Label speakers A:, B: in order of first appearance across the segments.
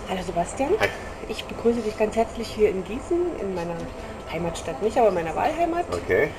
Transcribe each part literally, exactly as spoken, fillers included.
A: Hallo Sebastian,
B: Hi.
A: ich begrüße dich ganz herzlich hier in Gießen, in meiner Heimatstadt nicht, aber in meiner Wahlheimat.
B: Okay,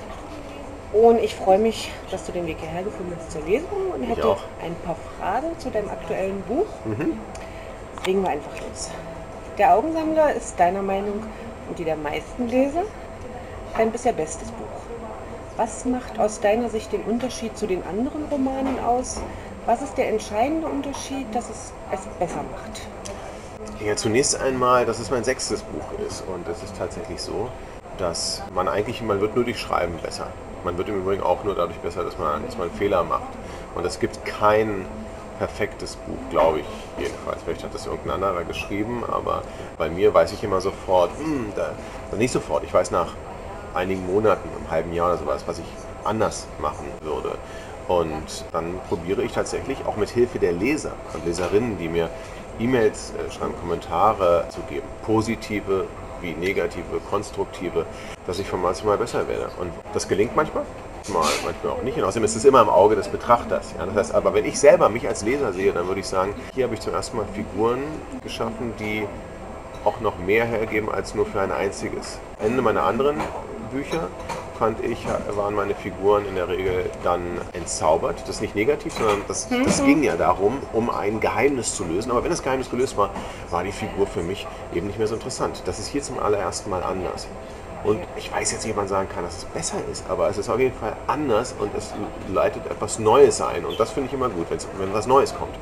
A: Und ich freue mich, dass du den Weg hierher gefunden hast zur Lesung und
B: ich
A: hätte
B: auch.
A: ein paar Fragen zu deinem aktuellen Buch.
B: Mhm.
A: Legen wir einfach los. Der Augensammler ist deiner Meinung und die der meisten Leser dein bisher bestes Buch. Was macht aus deiner Sicht den Unterschied zu den anderen Romanen aus? Was ist der entscheidende Unterschied, dass es es besser macht?
B: Ja, zunächst einmal, dass es mein sechstes Buch ist. Und es ist tatsächlich so, dass man eigentlich, man wird nur durch Schreiben besser. Man wird im Übrigen auch nur dadurch besser, dass man, dass man Fehler macht. Und es gibt kein perfektes Buch, glaube ich jedenfalls. Vielleicht hat das irgendein anderer geschrieben, aber bei mir weiß ich immer sofort, hm, da, nicht sofort, ich weiß nach einigen Monaten, einem halben Jahr oder sowas, was ich anders machen würde. Und dann probiere ich tatsächlich auch mit Hilfe der Leser und Leserinnen, die mir E-Mails äh, schreiben, Kommentare zu geben, positive wie negative, konstruktive, dass ich von Mal zu Mal besser werde. Und das gelingt manchmal, mal, manchmal auch nicht. Und außerdem ist es immer im Auge des Betrachters. Ja? Das heißt aber, wenn ich selber mich als Leser sehe, dann würde ich sagen, hier habe ich zum ersten Mal Figuren geschaffen, die auch noch mehr hergeben als nur für ein einziges. Ende meiner anderen Bücher fand ich, waren meine Figuren in der Regel dann entzaubert. Das ist nicht negativ, sondern das, das ging ja darum, um ein Geheimnis zu lösen. Aber wenn das Geheimnis gelöst war, war die Figur für mich eben nicht mehr so interessant. Das ist hier zum allerersten Mal anders. Und ich weiß jetzt nicht, ob man sagen kann, dass es besser ist, aber es ist auf jeden Fall anders und es leitet etwas Neues ein. Und das finde ich immer gut, wenn was Neues kommt.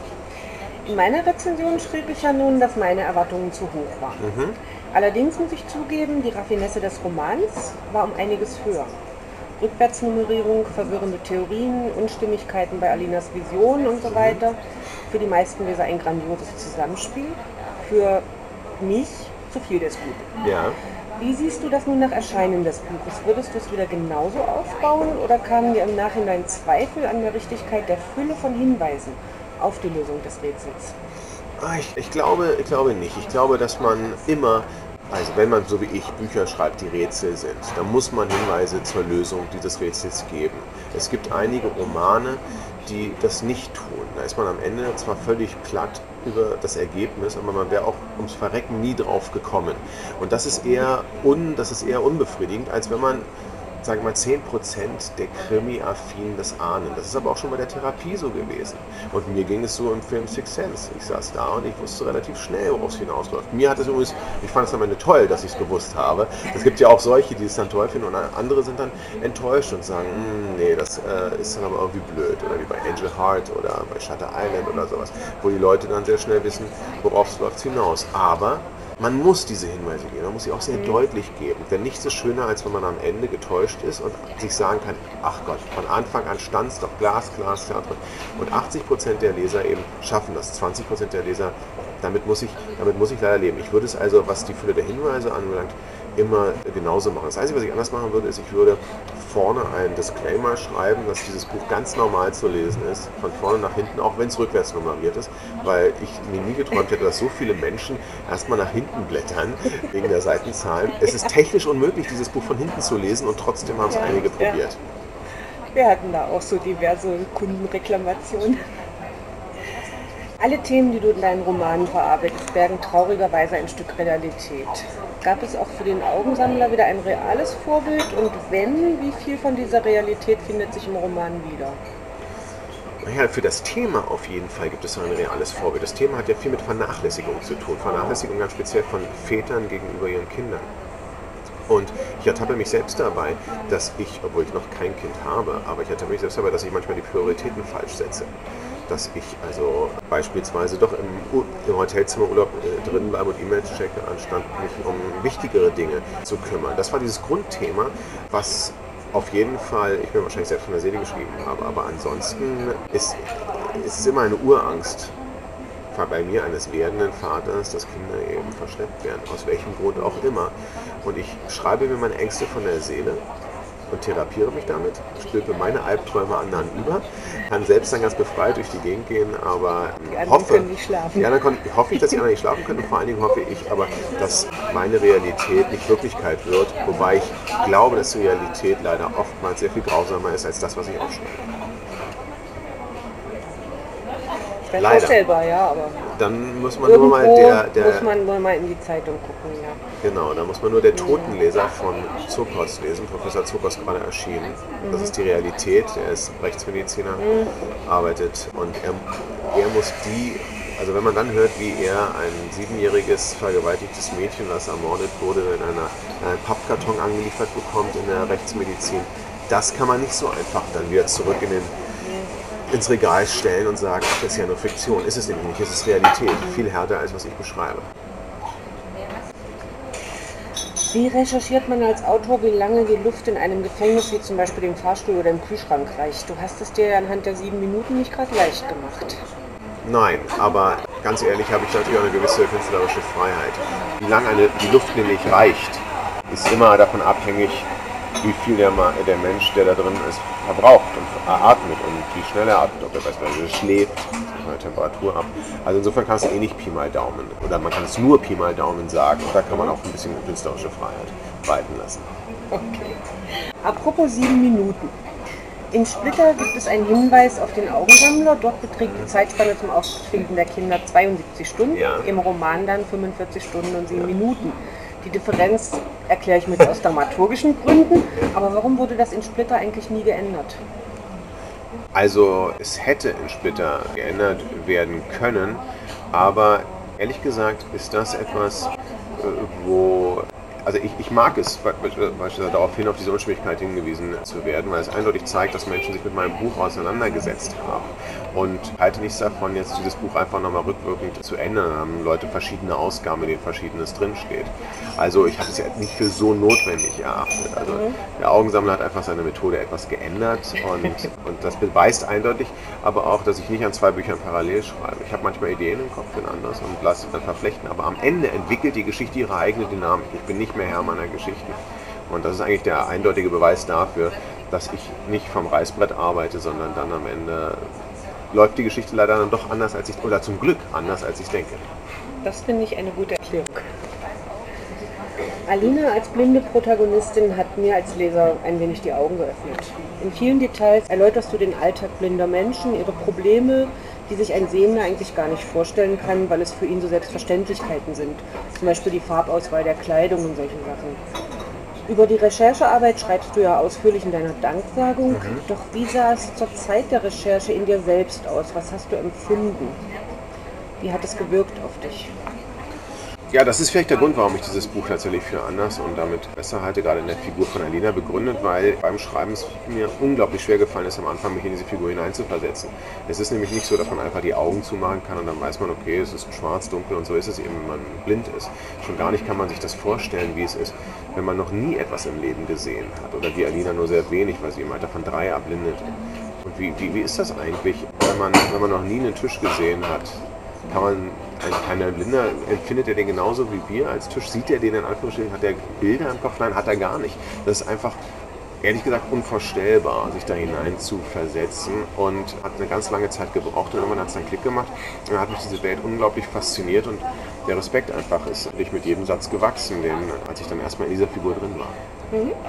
A: In meiner Rezension schrieb ich ja nun, dass meine Erwartungen zu hoch waren.
B: Mhm.
A: Allerdings muss ich zugeben, die Raffinesse des Romans war um einiges höher. Rückwärtsnummerierung, verwirrende Theorien, Unstimmigkeiten bei Alinas Vision und so weiter. Für die meisten Leser ein grandioses Zusammenspiel. Für mich zu viel des Guten.
B: Ja.
A: Wie siehst du das nun nach Erscheinen des Buches? Würdest du es wieder genauso aufbauen oder kamen dir im Nachhinein Zweifel an der Richtigkeit der Fülle von Hinweisen auf die Lösung des Rätsels?
B: Ah, Ich, ich, glaube, ich glaube nicht. Ich glaube, dass man immer, also wenn man so wie ich Bücher schreibt, die Rätsel sind, dann muss man Hinweise zur Lösung dieses Rätsels geben. Es gibt einige Romane, die das nicht tun. Da ist man am Ende zwar völlig platt über das Ergebnis, aber man wäre auch ums Verrecken nie drauf gekommen. Und das ist eher, un, das ist eher unbefriedigend, als wenn man, sagen wir mal, zehn Prozent der Krimi-Affinen das ahnen. Das ist aber auch schon bei der Therapie so gewesen. Und mir ging es so im Film Sixth Sense. Ich saß da und ich wusste relativ schnell, worauf es hinausläuft. Mir hat es übrigens, ich fand es am Ende toll, dass ich es gewusst habe. Es gibt ja auch solche, die es dann toll finden und andere sind dann enttäuscht und sagen, hm, nee, das äh, ist dann aber irgendwie blöd. Oder wie bei Angel Heart oder bei Shutter Island oder sowas, wo die Leute dann sehr schnell wissen, worauf es läuft hinaus. Aber man muss diese Hinweise geben, man muss sie auch sehr deutlich geben. Denn nichts ist schöner, als wenn man am Ende getäuscht ist und sich sagen kann, ach Gott, von Anfang an stand es doch glasklar drin. Und achtzig Prozent der Leser eben schaffen das, zwanzig Prozent der Leser, damit muss, ich, damit muss ich leider leben. Ich würde es also, was die Fülle der Hinweise anbelangt, immer genauso machen. Das Einzige, was ich anders machen würde, ist, ich würde vorne einen Disclaimer schreiben, dass dieses Buch ganz normal zu lesen ist, von vorne nach hinten, auch wenn es rückwärts nummeriert ist, weil ich mir nie geträumt hätte, dass so viele Menschen erstmal nach hinten blättern, wegen der Seitenzahlen. Es ist technisch unmöglich, dieses Buch von hinten zu lesen und trotzdem haben es
A: Ja,
B: einige
A: ja.
B: probiert.
A: Wir hatten da auch so diverse Kundenreklamationen. Alle Themen, die du in deinen Romanen verarbeitest, bergen traurigerweise ein Stück Realität. Gab es auch für den Augensammler wieder ein reales Vorbild? Und wenn, wie viel von dieser Realität findet sich im Roman wieder?
B: Naja, für das Thema auf jeden Fall gibt es so ein reales Vorbild. Das Thema hat ja viel mit Vernachlässigung zu tun. Vernachlässigung ganz speziell von Vätern gegenüber ihren Kindern. Und ich ertappe mich selbst dabei, dass ich, obwohl ich noch kein Kind habe, aber ich ertappe mich selbst dabei, dass ich manchmal die Prioritäten falsch setze. Dass ich also beispielsweise doch im, im Hotelzimmer Urlaub äh, drin bleibe und E-Mails checke, anstatt mich um wichtigere Dinge zu kümmern. Das war dieses Grundthema, was auf jeden Fall ich mir wahrscheinlich selbst von der Seele geschrieben habe. Aber ansonsten ist, ist es immer eine Urangst bei mir eines werdenden Vaters, dass Kinder eben verschleppt werden, aus welchem Grund auch immer. Und ich schreibe mir meine Ängste von der Seele und therapiere mich damit, stülpe meine Albträume anderen über, kann selbst dann ganz befreit durch die Gegend gehen, aber
A: Die anderen
B: hoffe,
A: können nicht schlafen.
B: die anderen kon- hoffe ich, dass die anderen nicht schlafen können und vor allen Dingen hoffe ich aber, dass meine Realität nicht Wirklichkeit wird, wobei ich glaube, dass die Realität leider oftmals sehr viel grausamer ist als das, was ich aufschreibe.
A: Ich Schwer
B: Leider.
A: vorstellbar, ja, aber
B: Dann muss man nur mal
A: irgendwo
B: der, der
A: muss man nur mal in die Zeitung gucken, ja.
B: genau, da muss man nur der Totenleser von Zokos lesen. Professor Zokos gerade erschienen. Das ist die Realität. Er ist Rechtsmediziner, arbeitet und er, er muss die, also wenn man dann hört, wie er ein siebenjähriges vergewaltigtes Mädchen, das ermordet wurde, in einer, in einen Pappkarton angeliefert bekommt in der Rechtsmedizin, das kann man nicht so einfach dann wieder zurück in den ins Regal stellen und sagen, ach, das ist ja nur Fiktion. Ist es nämlich nicht, es ist Realität. Viel härter, als was ich beschreibe.
A: Wie recherchiert man als Autor, wie lange die Luft in einem Gefängnis, wie zum Beispiel dem Fahrstuhl oder im Kühlschrank reicht? Du hast es dir anhand der sieben Minuten nicht gerade leicht gemacht.
B: Nein, aber ganz ehrlich habe ich natürlich auch eine gewisse künstlerische Freiheit. Wie lange eine, die Luft nämlich reicht, ist immer davon abhängig, wie viel der, der Mensch, der da drin ist, verbraucht und atmet und wie schnell er atmet, ob er beispielsweise schläft, von der Temperatur ab. Also insofern kann es eh nicht Pi mal Daumen oder man kann es nur Pi mal Daumen sagen und da kann man auch ein bisschen künstlerische Freiheit walten lassen.
A: Okay. Apropos sieben Minuten. In Splitter gibt es einen Hinweis auf den Augensammler. Dort beträgt die Zeitspanne zum Auffinden der Kinder zweiundsiebzig Stunden,
B: Ja.
A: im Roman dann fünfundvierzig Stunden und sieben Minuten. Die Differenz erkläre ich mit aus dramaturgischen Gründen, aber warum wurde das in Splitter eigentlich nie geändert?
B: Also es hätte in Splitter geändert werden können, aber ehrlich gesagt ist das etwas, wo... Also ich, ich mag es, beispielsweise darauf hin, auf diese Unstimmigkeit hingewiesen zu werden, weil es eindeutig zeigt, dass Menschen sich mit meinem Buch auseinandergesetzt haben. Und halte nichts davon, jetzt dieses Buch einfach nochmal rückwirkend zu ändern. Da haben Leute verschiedene Ausgaben, in denen Verschiedenes drinsteht. Also ich habe es ja nicht für so notwendig erachtet. Also der Augensammler hat einfach seine Methode etwas geändert und, und das beweist eindeutig aber auch, dass ich nicht an zwei Büchern parallel schreibe. Ich habe manchmal Ideen im Kopf, bin anders und lasse sie dann verflechten, aber am Ende entwickelt die Geschichte ihre eigene Dynamik. Ich bin nicht mehr Herr meiner Geschichten. Und das ist eigentlich der eindeutige Beweis dafür, dass ich nicht vom Reißbrett arbeite, sondern dann am Ende läuft die Geschichte leider dann doch anders als ich, oder zum Glück anders als ich denke.
A: Das finde ich eine gute Erklärung. Alina als blinde Protagonistin hat mir als Leser ein wenig die Augen geöffnet. In vielen Details erläuterst du den Alltag blinder Menschen, ihre Probleme, die sich ein Sehender eigentlich gar nicht vorstellen kann, weil es für ihn so Selbstverständlichkeiten sind. Zum Beispiel die Farbauswahl der Kleidung und solche Sachen. Über die Recherchearbeit schreibst du ja ausführlich in deiner Danksagung. Mhm. Doch wie sah es zur Zeit der Recherche in dir selbst aus? Was hast du empfunden? Wie hat es gewirkt auf dich?
B: Ja, das ist vielleicht der Grund, warum ich dieses Buch tatsächlich für anders und damit besser halte, gerade in der Figur von Alina begründet, weil beim Schreiben es mir unglaublich schwer gefallen ist, am Anfang mich in diese Figur hineinzuversetzen. Es ist nämlich nicht so, dass man einfach die Augen zumachen kann und dann weiß man, okay, es ist schwarz, dunkel und so ist es eben, wenn man blind ist. Schon gar nicht kann man sich das vorstellen, wie es ist, wenn man noch nie etwas im Leben gesehen hat oder wie Alina nur sehr wenig, weil sie im Alter von drei erblindet. Und wie, wie, wie ist das eigentlich, wenn man, wenn man noch nie einen Tisch gesehen hat? Kann man, ein, ein Blinder, empfindet er den genauso wie wir als Tisch? Sieht er den in Anführungsstrichen? Hat er Bilder im Kopf? Nein, hat er gar nicht. Das ist einfach, ehrlich gesagt, unvorstellbar, sich da hinein zu versetzen und hat eine ganz lange Zeit gebraucht und irgendwann hat es einen Klick gemacht und dann hat mich diese Welt unglaublich fasziniert und der Respekt einfach ist nicht mit jedem Satz gewachsen, den, als ich dann erstmal in dieser Figur drin war.
A: Mhm.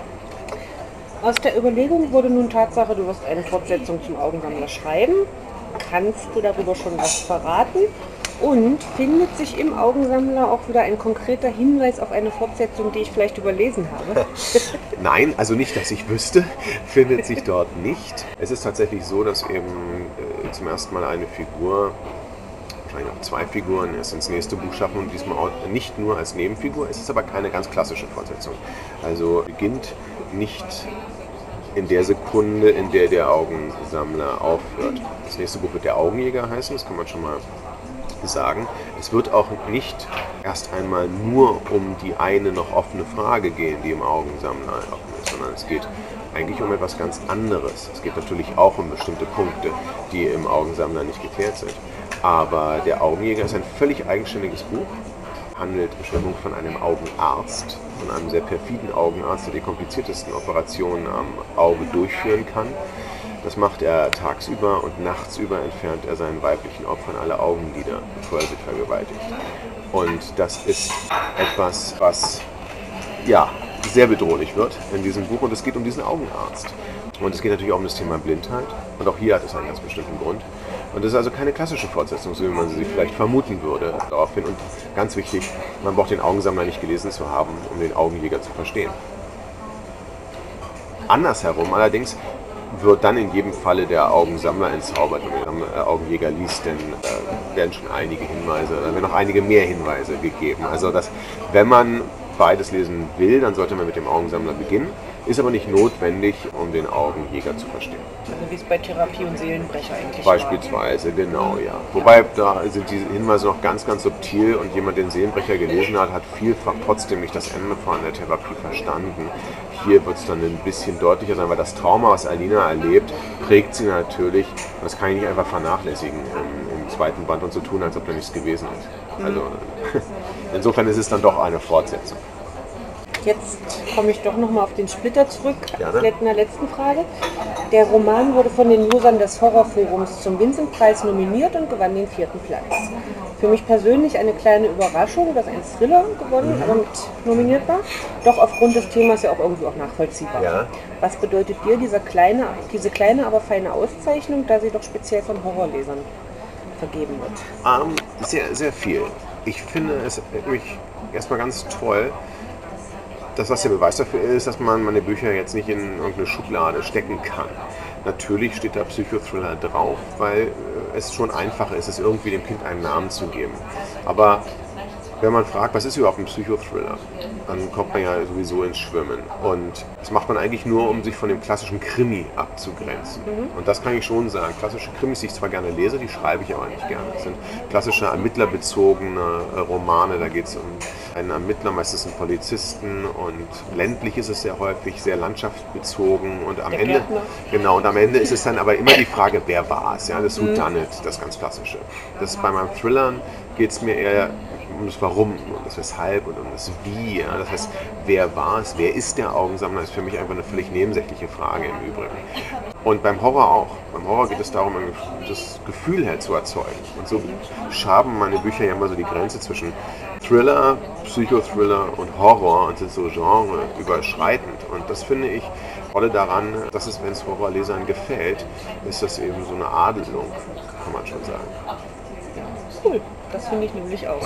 A: Aus der Überlegung wurde nun Tatsache, du wirst eine Fortsetzung zum Augensammler schreiben. Kannst du darüber schon was verraten? Und findet sich im Augensammler auch wieder ein konkreter Hinweis auf eine Fortsetzung, die ich vielleicht überlesen habe?
B: Nein, also nicht, dass ich wüsste, findet sich dort nicht. Es ist tatsächlich so, dass eben äh, zum ersten Mal eine Figur, wahrscheinlich auch zwei Figuren, es ins nächste Buch schaffen und diesmal auch nicht nur als Nebenfigur. Es ist aber keine ganz klassische Fortsetzung. Also beginnt nicht in der Sekunde, in der der Augensammler aufhört. Das nächste Buch wird der Augenjäger heißen, das kann man schon mal sagen. Es wird auch nicht erst einmal nur um die eine noch offene Frage gehen, die im Augensammler offen ist, sondern es geht eigentlich um etwas ganz anderes. Es geht natürlich auch um bestimmte Punkte, die im Augensammler nicht geklärt sind. Aber der Augenjäger ist ein völlig eigenständiges Buch, handelt im Schwerpunkt von einem Augenarzt, von einem sehr perfiden Augenarzt, der die kompliziertesten Operationen am Auge durchführen kann. Das macht er tagsüber und nachtsüber entfernt er seinen weiblichen Opfern alle Augenlider, bevor er sie vergewaltigt. Und das ist etwas, was ja, sehr bedrohlich wird in diesem Buch und es geht um diesen Augenarzt. Und es geht natürlich auch um das Thema Blindheit und auch hier hat es einen ganz bestimmten Grund. Und das ist also keine klassische Fortsetzung, so wie man sie vielleicht vermuten würde daraufhin. Und ganz wichtig, man braucht den Augensammler nicht gelesen zu haben, um den Augenjäger zu verstehen. Andersherum allerdings wird dann in jedem Falle der Augensammler entzaubert und der Augenjäger liest, denn äh, werden schon einige Hinweise, da werden noch einige mehr Hinweise gegeben. Also dass, wenn man beides lesen will, dann sollte man mit dem Augensammler beginnen, ist aber nicht notwendig, um den Augenjäger zu verstehen.
A: Also wie es bei Therapie und Seelenbrecher eigentlich
B: Beispielsweise, war. Genau, ja. Wobei, da sind diese Hinweise noch ganz, ganz subtil und jemand, der den Seelenbrecher gelesen hat, hat vielfach trotzdem nicht das Ende von der Therapie verstanden. Hier wird es dann ein bisschen deutlicher sein, weil das Trauma, was Alina erlebt, prägt sie natürlich. Das kann ich nicht einfach vernachlässigen im, im zweiten Band und so tun, als ob da nichts gewesen ist. Also insofern ist es dann doch eine Fortsetzung.
A: Jetzt komme ich doch nochmal auf den Splitter zurück,
B: Gerne.
A: in der letzten Frage. Der Roman wurde von den Usern des Horrorforums zum Vincent-Preis nominiert und gewann den vierten Platz. Für mich persönlich eine kleine Überraschung, dass ein Thriller gewonnen mhm. und nominiert war, doch aufgrund des Themas ja auch irgendwie auch nachvollziehbar.
B: Ja.
A: Was bedeutet dir dieser kleine, diese kleine, aber feine Auszeichnung, da sie doch speziell von Horrorlesern vergeben wird?
B: Um, sehr, sehr viel. Ich finde es mich erstmal ganz toll. Das, was der Beweis dafür ist, dass man meine Bücher jetzt nicht in irgendeine Schublade stecken kann. Natürlich steht da Psychothriller drauf, weil es schon einfacher ist, es irgendwie dem Kind einen Namen zu geben. Aber wenn man fragt, was ist überhaupt ein Psychothriller, dann kommt man ja sowieso ins Schwimmen. Und das macht man eigentlich nur, um sich von dem klassischen Krimi abzugrenzen. Mhm. Und das kann ich schon sagen. Klassische Krimis, die ich zwar gerne lese, die schreibe ich aber nicht gerne. Das sind klassische ermittlerbezogene Romane. Da geht es um einen Ermittler, meistens einen Polizisten. Und ländlich ist es sehr häufig, sehr landschaftsbezogen. Und am
A: Der
B: Ende,
A: Gärtner.
B: genau, und am Ende ist es dann aber immer die Frage, wer war es? Ja, das Who Done It, das ganz Klassische. Das bei meinen Thrillern geht es mir eher um das Warum, um das Weshalb und um das Wie. Ja? Das heißt, wer war es, wer ist der Augensammler, ist für mich einfach eine völlig nebensächliche Frage im Übrigen. Und beim Horror auch. Beim Horror geht es darum, das Gefühl herzuerzeugen. Und so schaben meine Bücher ja immer so die Grenze zwischen Thriller, Psychothriller und Horror und sind so genreüberschreitend. Und das finde ich toll daran, dass es, wenn es Horrorlesern gefällt, ist das eben so eine Adelung, kann man schon sagen.
A: Cool, das finde ich nämlich auch.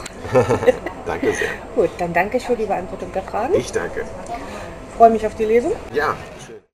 B: Danke sehr.
A: Gut, dann danke ich für die Beantwortung der Fragen.
B: Ich danke.
A: Freue mich auf die Lesung.
B: Ja,